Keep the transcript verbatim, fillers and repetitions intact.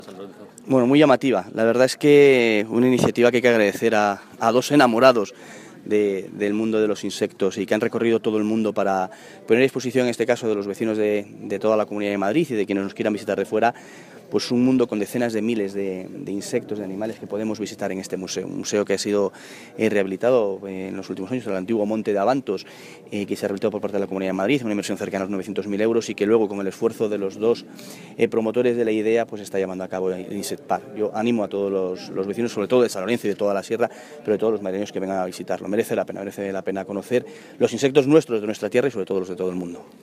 Bueno, muy llamativa. La verdad es que una iniciativa que hay que agradecer a, a dos enamorados de, del mundo de los insectos y que han recorrido todo el mundo para poner a disposición, en este caso, de los vecinos de, de toda la Comunidad de Madrid y de quienes nos quieran visitar de fuera, pues un mundo con decenas de miles de, de insectos, de animales que podemos visitar en este museo. Un museo que ha sido eh, rehabilitado eh, en los últimos años, el antiguo Monte de Avantos, eh, que se ha rehabilitado por parte de la Comunidad de Madrid, una inversión cercana a los novecientos mil euros y que luego, con el esfuerzo de los dos eh, promotores de la idea, pues está llevando a cabo el InsectPark. Yo animo a todos los, los vecinos, sobre todo de San Lorenzo y de toda la sierra, pero de todos los madrileños que vengan a visitarlo. Merece la pena, merece la pena conocer los insectos nuestros de nuestra tierra y sobre todo los de todo el mundo.